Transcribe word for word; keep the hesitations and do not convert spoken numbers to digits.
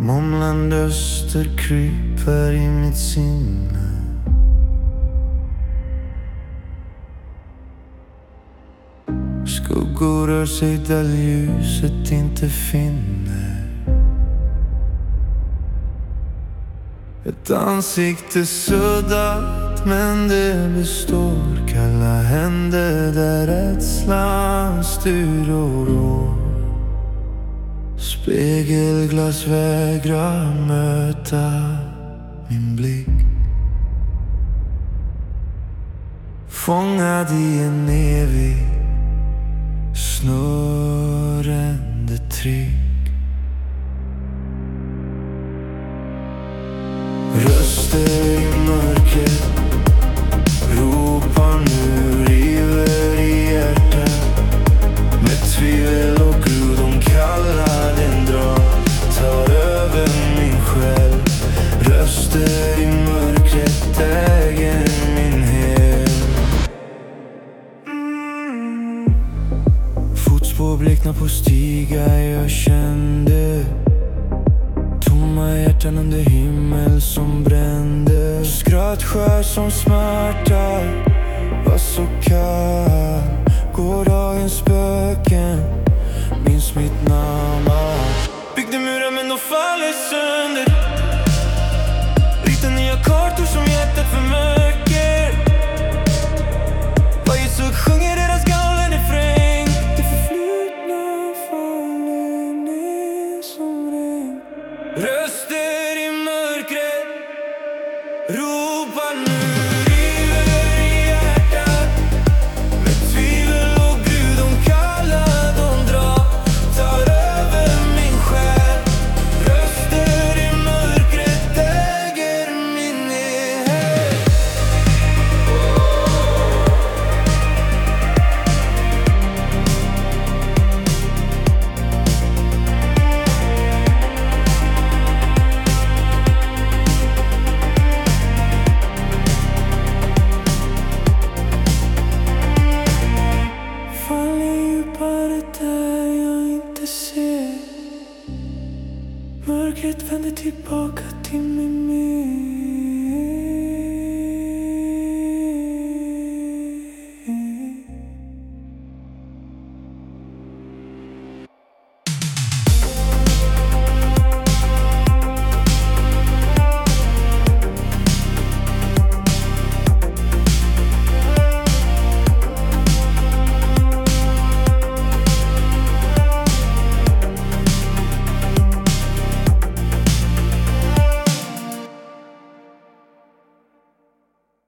Mumlande öster kryper i mitt sinne. Skuggor rör sig där ljuset inte finner. Ett ansikte suddat men det består. Kalla händer där rädslan styr och rår. Spegelglas vägrar möta min blick. Fångad i en evig snurrande trick. Röster i mörkret ropar nu, river i hjärtat. Med tvivel och gro de kallar den drar, tar över min själ. Röster i mörkret äger min hel. mm. Fotspår bleknar på stigar jag kände. Tomma hjärtan under himmel som brände. Skrattskär som smärtar var så kall. Gårdagens spöken minns mitt namn. Byggde murar men de faller sönder. Ritar nya kartor som hjärtat förmörker. Varje suck sjunger deras gamla refräng. Det förflutna faller ner som regn. Röster i mörkret ropar nu, river i hjärtat. Med tvivel och Gud de kallar, de drar, tar över min själ. Röster i mörkret äger min hel. Faller djupare där jag inte ser. Mörkret vänder tillbaka till mig mer.